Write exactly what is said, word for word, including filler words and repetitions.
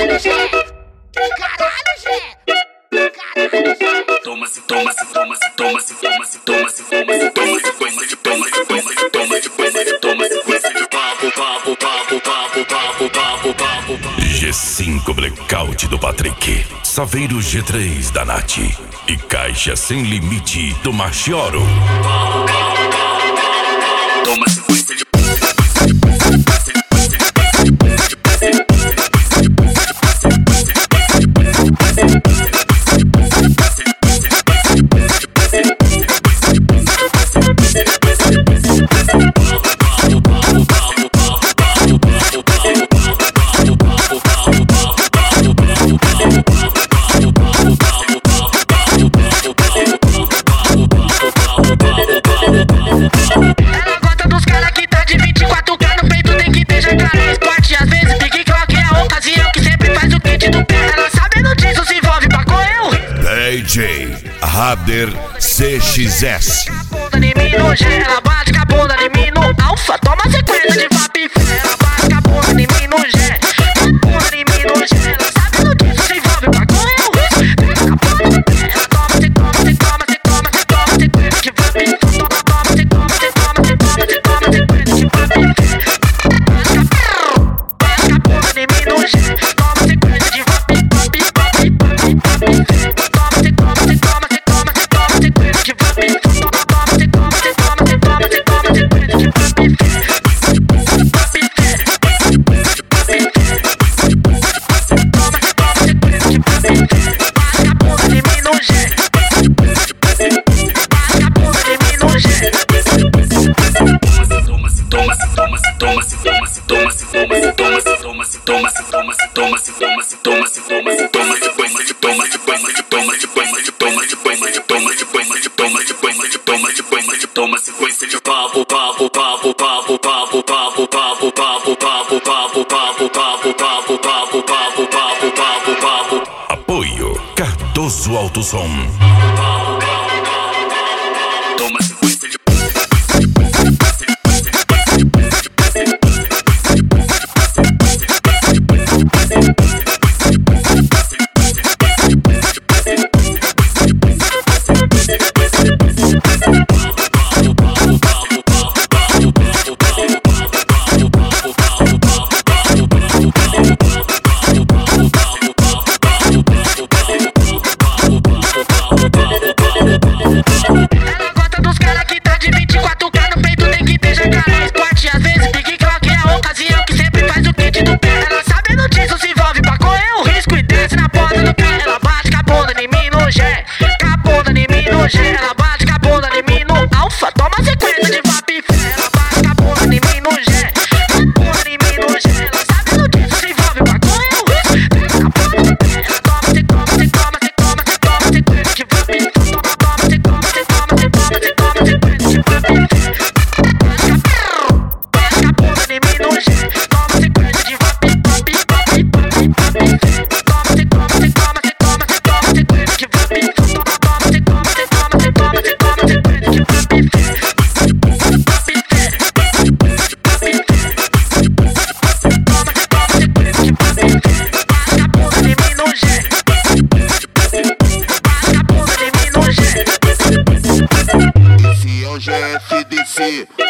Caralho, Gé! Caralho, Gé! Caralho, Gé! Toma-se, toma-se, toma-se, toma-se, toma-se, toma-se, toma-se, toma sequência de toma sequência de toma sequência de toma sequência de papo, papo, papo, papo, papo, papo, papo. G cinco Blackout do Patrick, Saveiro G três da Nath e Caixa Sem Limite do Machioro. Toma sequência de D J Rader C X S. Ela bate com a bunda em mim no alfa, toma sequência de vap e fé. Ela bate com a bunda em mim no G, bunda em mim no G. Ela sabendo disso se envolve pra correr o risco. Ela toma, se toma, se toma, se toma, se toma sequência de vap e fé. Toma, toma, se toma, se toma, se toma, se toma sequência de vap e fé. Bate com a bunda em mim no G, toma sequência de vap e vap e vap e vap e vap e fé. Toma, se toma, se toma, se toma, se toma sequência de vap e fé. Toma sequência de papo, papo, papo, papo, papo, papo, papo, papo, papo, papo, papo, papo, papo, papo, papo, papo, papo, papo. Apoio Cardoso Alto Som. Toma sequência de ela bate com a bunda em mim no alfa, toma sequência de vap e fé. Ela bate com a bunda em mim no G, bunda em mim no G. Ela sabendo disso se envolve pra correr o risco. Ela toma, se toma, se toma, se toma, se toma sequência de vap e fé. Toma, toma, se toma, se toma, se toma, se toma sequência de vap e fé. Bate com a bunda em mim no G, toma sequência de vap e vap e vap e vap e vap e fé. Toma, se toma, se toma, se toma, se toma sequência de vap e fé. Toma, toma, se toma, se toma, se toma, se toma sequência de vap e fé. Vap e fé, vap e fé. Toma, se toma sequência de vap e fé. Bate com a bunda em mim no G, bate com a bunda em mim no G. Esse é o G F D C.